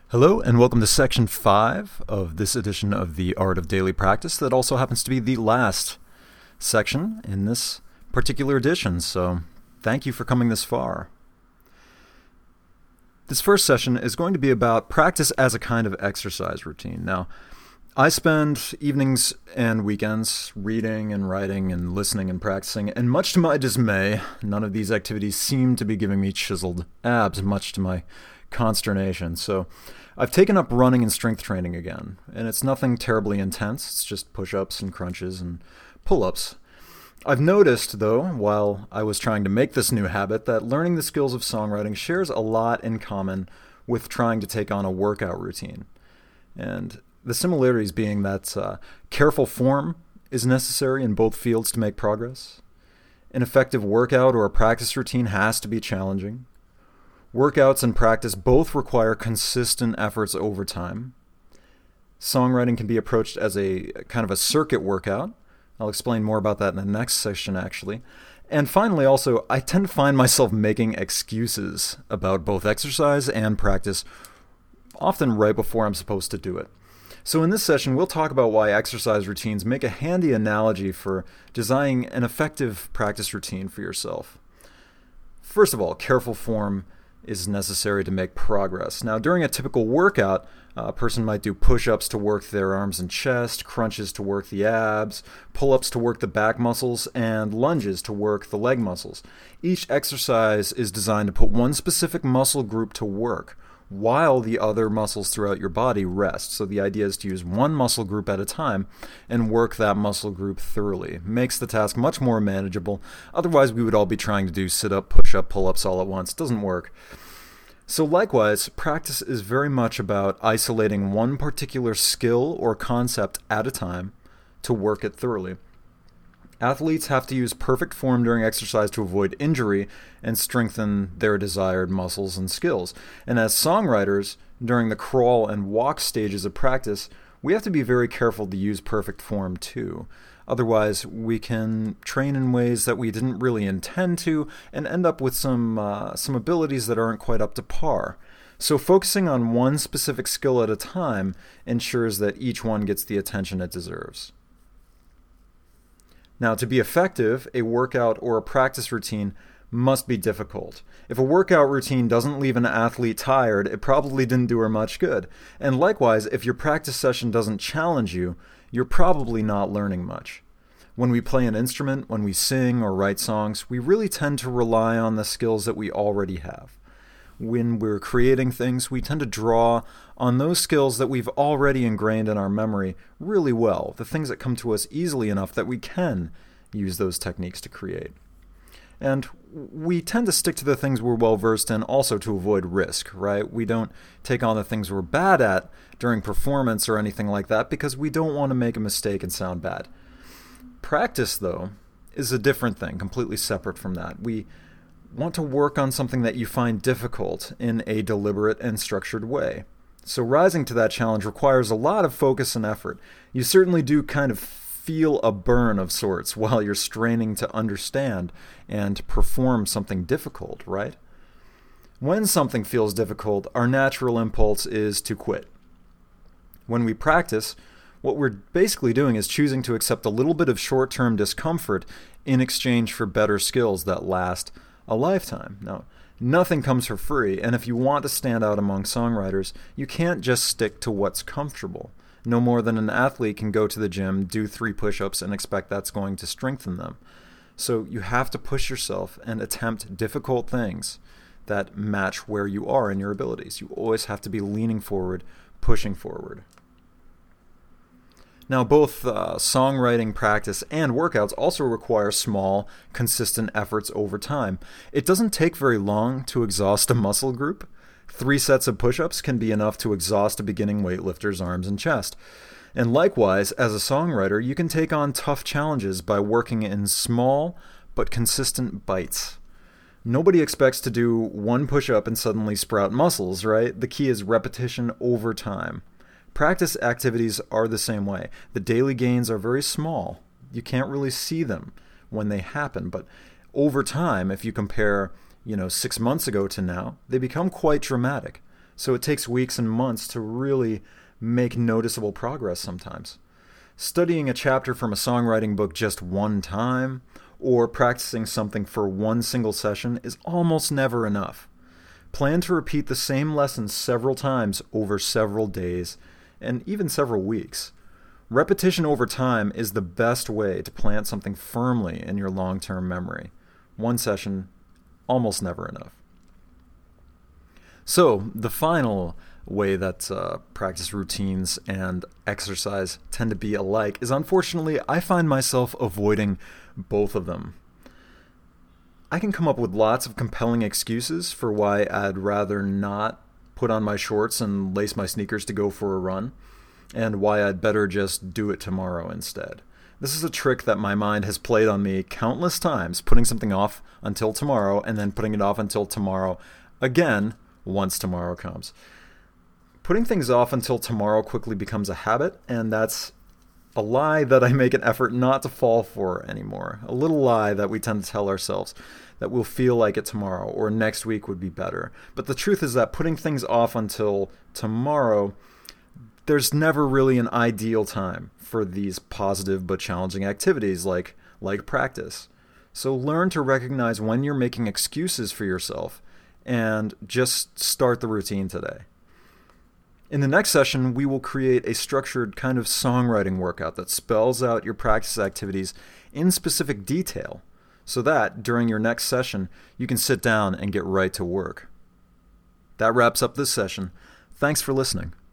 Hello, and welcome to Section 5 of this edition of The Art of Daily Practice that also happens to be the last section in this particular edition, so thank you for coming this far. This first session is going to be about practice as a kind of exercise routine. Now, I spend evenings and weekends reading and writing and listening and practicing, and much to my dismay, none of these activities seem to be giving me chiseled abs, much to my consternation. So I've taken up running and strength training again, and it's nothing terribly intense. It's just push-ups and crunches and pull-ups. I've noticed, though, while I was trying to make this new habit, that learning the skills of songwriting shares a lot in common with trying to take on a workout routine. And the similarities being that careful form is necessary in both fields to make progress. An effective workout or a practice routine has to be challenging. Workouts and practice both require consistent efforts over time. Songwriting can be approached as a kind of a circuit workout. I'll explain more about that in the next session, actually. And finally, also, I tend to find myself making excuses about both exercise and practice, often right before I'm supposed to do it. So in this session, we'll talk about why exercise routines make a handy analogy for designing an effective practice routine for yourself. First of all, careful form is necessary to make progress. Now, during a typical workout, a person might do push-ups to work their arms and chest, crunches to work the abs, pull-ups to work the back muscles, and lunges to work the leg muscles. Each exercise is designed to put one specific muscle group to work, while the other muscles throughout your body rest. So the idea is to use one muscle group at a time and work that muscle group thoroughly. Makes the task much more manageable. Otherwise, we would all be trying to do sit-up, push-up, pull-ups all at once. Doesn't work. So likewise, practice is very much about isolating one particular skill or concept at a time to work it thoroughly. Athletes have to use perfect form during exercise to avoid injury and strengthen their desired muscles and skills. And as songwriters, during the crawl and walk stages of practice, we have to be very careful to use perfect form too. Otherwise, we can train in ways that we didn't really intend to and end up with some abilities that aren't quite up to par. So focusing on one specific skill at a time ensures that each one gets the attention it deserves. Now, to be effective, a workout or a practice routine must be difficult. If a workout routine doesn't leave an athlete tired, it probably didn't do her much good. And likewise, if your practice session doesn't challenge you, you're probably not learning much. When we play an instrument, when we sing or write songs, we really tend to rely on the skills that we already have. When we're creating things, we tend to draw on those skills that we've already ingrained in our memory really well, the things that come to us easily enough that we can use those techniques to create. And we tend to stick to the things we're well versed in also to avoid risk, right? We don't take on the things we're bad at during performance or anything like that because we don't want to make a mistake and sound bad. Practice, though, is a different thing, completely separate from that. We want to work on something that you find difficult in a deliberate and structured way. So rising to that challenge requires a lot of focus and effort. You certainly do kind of feel a burn of sorts while you're straining to understand and perform something difficult, right? When something feels difficult, our natural impulse is to quit. When we practice, what we're basically doing is choosing to accept a little bit of short-term discomfort in exchange for better skills that last a lifetime. Now, nothing comes for free, and if you want to stand out among songwriters, you can't just stick to what's comfortable. No more than an athlete can go to the gym, do 3 push-ups, and expect that's going to strengthen them. So you have to push yourself and attempt difficult things that match where you are in your abilities. You always have to be leaning forward, pushing forward. Now, both songwriting practice and workouts also require small, consistent efforts over time. It doesn't take very long to exhaust a muscle group. 3 sets of push-ups can be enough to exhaust a beginning weightlifter's arms and chest. And likewise, as a songwriter, you can take on tough challenges by working in small but consistent bites. Nobody expects to do 1 push-up and suddenly sprout muscles, right? The key is repetition over time. Practice activities are the same way. The daily gains are very small. You can't really see them when they happen, but over time, if you compare 6 months ago to now, they become quite dramatic. So it takes weeks and months to really make noticeable progress sometimes. Studying a chapter from a songwriting book just one time, or practicing something for one single session, is almost never enough. Plan to repeat the same lesson several times over several days, and even several weeks. Repetition over time is the best way to plant something firmly in your long-term memory. One session, almost never enough. So, the final way that practice routines and exercise tend to be alike is, unfortunately, I find myself avoiding both of them. I can come up with lots of compelling excuses for why I'd rather not put on my shorts and lace my sneakers to go for a run, and why I'd better just do it tomorrow instead. This is a trick that my mind has played on me countless times, putting something off until tomorrow and then putting it off until tomorrow again once tomorrow comes. Putting things off until tomorrow quickly becomes a habit, and that's a lie that I make an effort not to fall for anymore. A little lie that we tend to tell ourselves, that we'll feel like it tomorrow or next week would be better. But the truth is that putting things off until tomorrow, there's never really an ideal time for these positive but challenging activities like practice. So learn to recognize when you're making excuses for yourself and just start the routine today. In the next session, we will create a structured kind of songwriting workout that spells out your practice activities in specific detail so that during your next session, you can sit down and get right to work. That wraps up this session. Thanks for listening.